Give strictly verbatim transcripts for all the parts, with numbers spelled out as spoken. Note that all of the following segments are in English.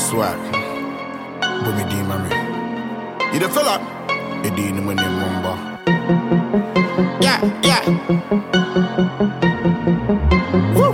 swag. But me D, mommy. You the fella? You D, no money, mumba. Yeah, yeah. Woo.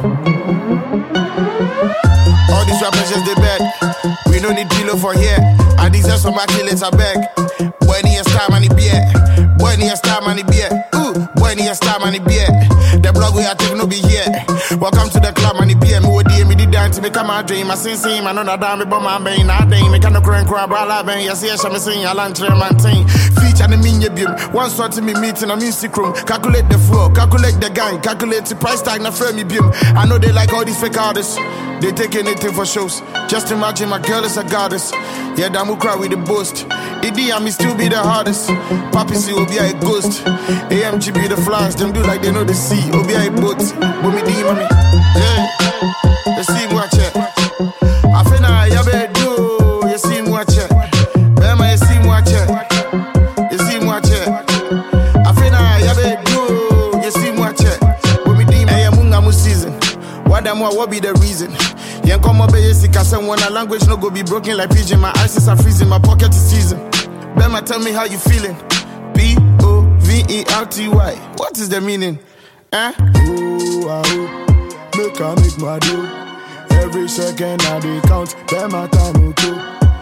All these rappers just they beg. We don't need dealer for here. I deserve some killers, I beg. Boy, need a star money beer. Boy, need a star money beer. Ooh, boy, need a star money beer. The blog we are taking no be here. Welcome to the club, money beer. Me would me the dance, me come out dream. I sing, sing, I know that damn me, but my brain, I think me can't cry and cry, but I bang. Yes, yes, I'm singing, I lunch, man, team. Feature the minion beam. One sort to me meeting a music room. Calculate the floor, calculate the gang, calculate the price tag, na firm me beam. I know they like all these fake artists. They take anything for shows. Just imagine my girl is a goddess. Yeah, damn, who cry with the boast. E D and me still be the hardest. Papi see Obi a ghost. A M G be the flies. Them do like they know the sea. Obi a boat. But me D, mommy. Yeah. You see me watch it. I feel now you better do. You see me watch it. Bema, you see me watch it. You see me watch it. I feel now you better do. You see me watch it. But me D, hey, munga mu season. What them what be the reason? Yen come up here sick as someone a language no go be broken like pigeon. My eyes are freezing, my pocket is season. Bema, tell me how you feeling. B O V E R T Y. What is the meaning? Eh? Ooh, ah, ooh. Make I make my do. Every second I dey count. Bema time will go.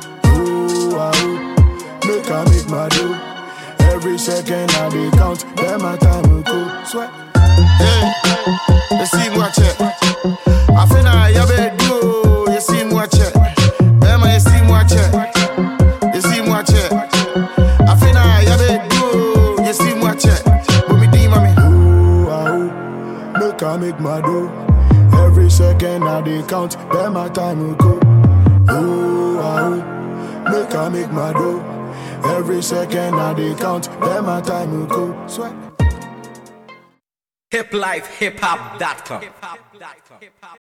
Ooh, ah, ooh. Make I make my do. Every second I dey count. Bema time will go. Sweat. Hey, you see me watch it. I feel now you better do. You see me watch it. Bema, you see me watch it. You see me watch it. I feel now you better do. You see me watch it. But me D, mommy. Ooh, ah, ooh. Make I make my do. Every second I dey count. Bema time will go. Ooh, ah, ooh. Make I make my do. Every second I dey count. Bema time will go. Sweat. hip life hip hop dot com